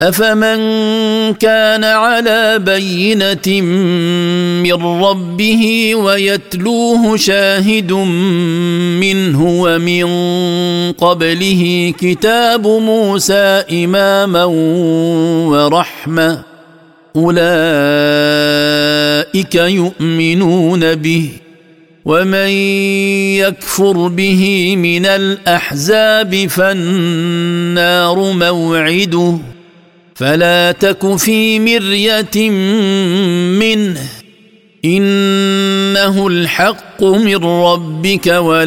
أفمن كان على بينة من ربه ويتلوه شاهد منه ومن قبله كتاب موسى إماما ورحمة أولئك يؤمنون به ومن يكفر به من الأحزاب فالنار موعده فلا تك في مرية منه إنه الحق من ربك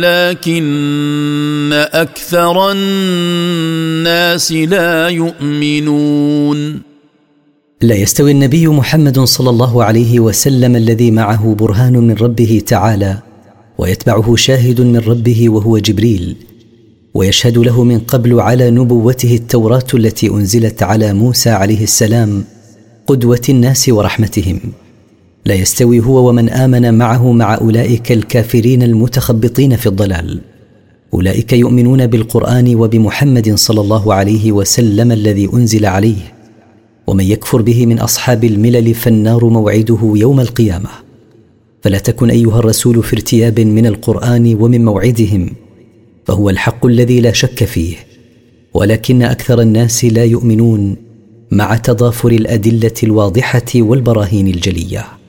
ولكن أكثر الناس لا يؤمنون. لا يستوي النبي محمد صلى الله عليه وسلم الذي معه برهان من ربه تعالى ويتبعه شاهد من ربه وهو جبريل ويشهد له من قبل على نبوته التوراة التي أنزلت على موسى عليه السلام قدوة الناس ورحمتهم. لا يستوي هو ومن آمن معه مع أولئك الكافرين المتخبطين في الضلال. أولئك يؤمنون بالقرآن وبمحمد صلى الله عليه وسلم الذي أنزل عليه، ومن يكفر به من أصحاب الملل فالنار موعده يوم القيامة. فلا تكن أيها الرسول في ارتياب من القرآن ومن موعدهم، فهو الحق الذي لا شك فيه، ولكن أكثر الناس لا يؤمنون مع تضافر الأدلة الواضحة والبراهين الجلية.